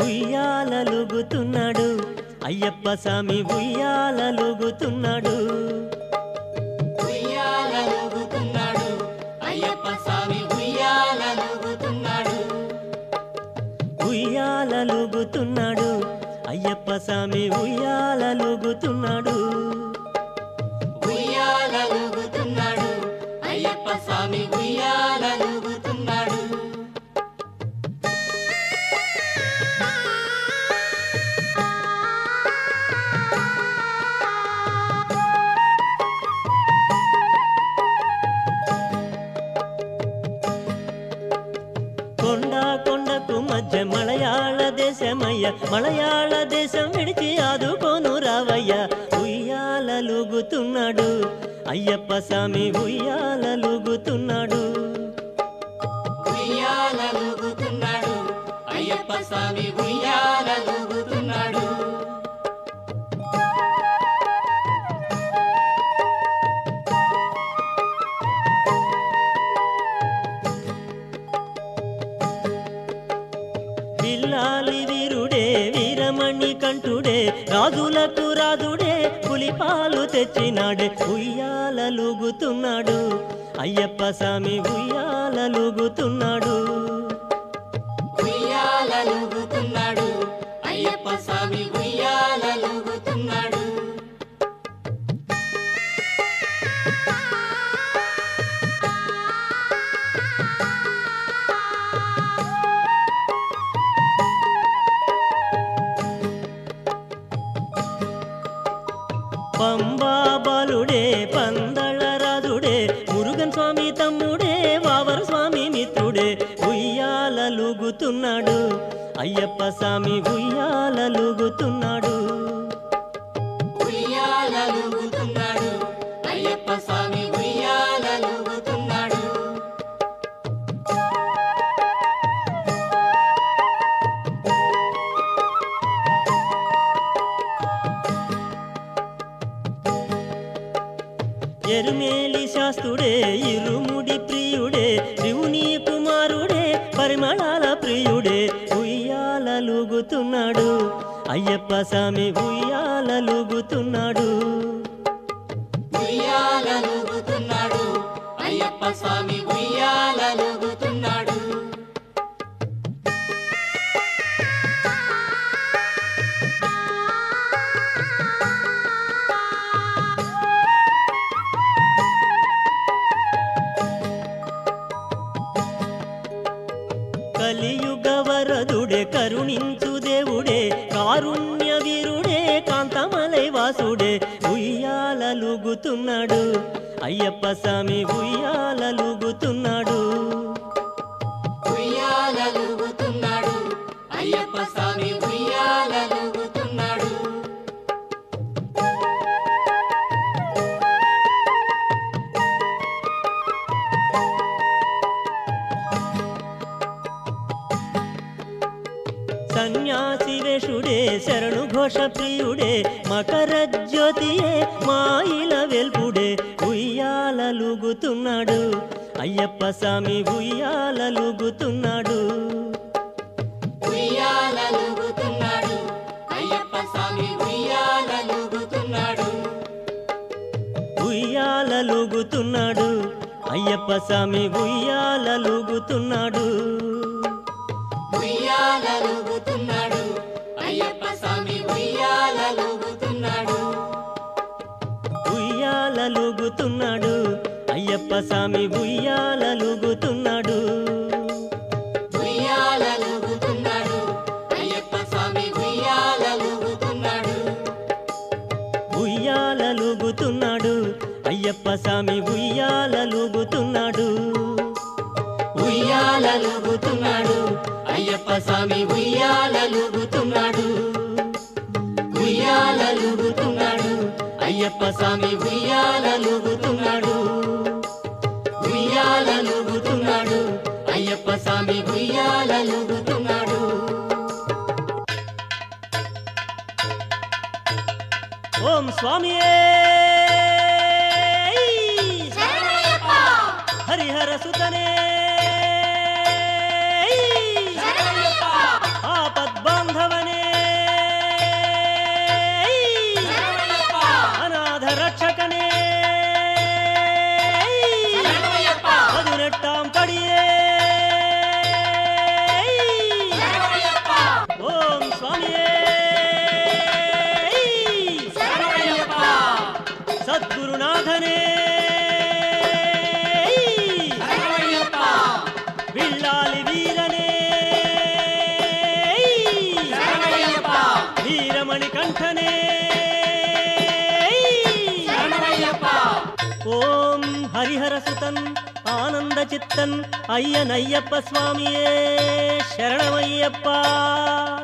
ఉయ్యాలలుగుతున్నాడు అయ్యప్ప స్వామి ఉయ్యాలలుగుతున్నాడు ఉయ్యాలలుగుతున్నాడు అయ్యప్ప స్వామి ఉయ్యాలలుగుతున్నాడు ఉయ్యాలలుగుతున్నాడు అయ్యప్ప స్వామి ఉయ్యాలలుగుతున్నాడు ఉయ్యాలలుగుతున్నాడు అయ్యప్ప స్వామి ఉయ్యాలలుగుతున్నాడు కొండకు మధ్య మలయాళ దేశమయ్య మలయాళ దేశం విడిచి ఆదుకోను రావయ్య ఉయ్యాలలుగుతున్నాడు అయ్యప్ప స్వామి ఉయ్యాలలుగుతున్నాడు ఉయ్యాలలుగుతున్నాడు అయ్యప్ప స్వామి ఉయ్యాలలుగుతున్నాడు బిల్లాలి వీరుడే వీరమణి కంఠుడే రాజులకు రాజుడే పులిపాలు తెచ్చినాడే ఉయ్యాలలుగుతున్నాడు అయ్యప్ప స్వామి ఉయ్యాలలుగుతున్నాడు ఉయ్యాలలుగుతున్నాడు అయ్యప్ప స్వామి ఉయ్యాలలుగుతున్నాడు పంబా బాలుడే పందళ రాజుడే మురుగన్ స్వామి తమ్ముడే వావర్ స్వామి మిత్రుడే ఉయ్యాలలుగుతున్నాడు అయ్యప్ప స్వామి ఉయ్యాలలుగుతున్నాడు ఉయ్యాలలుగుతున్నాడు అయ్యప్ప స్వామి ఉయ్యాలలుగుతున్నాడు ఎరుమేలి శాస్త్రుడే ఇరుముడి ప్రియుడే శివుని కుమారుడే పరిమళాల ప్రియుడే ఉయ్యాలలుగుతున్నాడు అయ్యప్ప స్వామి ఉయ్యాలలుగుతున్నాడు ఉయ్యాలలుగుతున్నాడు అయ్యప్ప స్వామి ఉయ్యాలలుగుతున్నాడు కలియుగ వరదుడే కరుణించు దేవుడే కారుణ్య వీరుడే కాంతమలై వాసుడే ఉయ్యాలలుగుతున్నాడు అయ్యప్ప స్వామి ఉయ్యాలలుగుతున్నాడు ఉయ్యాలలుగుతున్నాడు అయ్యప్ప స్వామి ఉయ్యాలలుగుతున్నాడు సన్యాసి వేషుడే శరణు ఘోష ప్రియుడే మకర జ్యోతియే మాయిల వెల్పుడే ఉయ్యాలలుగుతున్నాడు అయ్యప్ప స్వామి ఉయ్యాలలుగుతున్నాడు ఉయ్యాలలుగుతున్నాడు అయ్యప్ప స్వామి ఉయ్యాలలుగుతున్నాడు ఉయ్యాలలుగుతున్నాడు అయ్యప్ప స్వామి ఉయ్యాలలుగుతున్నాడు ఉయ్యాలలుగుతున్నాడు అయ్యప్ప స్వామి ఉయ్యాలలుగుతున్నాడు ఉయ్యాలలుగుతున్నాడు అయ్యప్ప స్వామి ఉయ్యాలలుగుతున్నాడు ఉయ్యాలలుగుతున్నాడు అయ్యప్ప స్వామి ఉయ్యాలలుగుతున్నాడు ఉయ్యాలలుగుతున్నాడు అయ్యప్ప స్వామి ఉయ్యాలలుగుతున్నాడు ఉయ్యాలలుగుతున్నాడు అయ్యప్ప స్వామి ఉయ్యాలలుగుతున్నాడు ఉయ్యాలలుగుతున్నాడు అయ్యప్ప స్వామి ఉయ్యాలలుగుతున్నాడు ఉయ్యాలలుగుతున్నాడు అయ్యప్ప స్వామి ఉయ్యాలలుగుతున్నాడు ఓం స్వామియే హరిహర సుతనే ఆపద్బాంధవ ಸ್ವಾಮಿಯೇ ಸದ್ಗುರುನಾಥನೇ ವಿಳ್ಳಾಲಿ ವೀರನೇ ವೀರಮಣಿಕಂಠನೇ ಓಂ ಹರಿಹರ ಸುತನ್ ಆನಂದ ಚಿತ್ತನ್ ಅಯ್ಯನಯ್ಯಪ್ಪ ಸ್ವಾಮಿಯೇ ಶರಣಮಯ್ಯಪ್ಪ.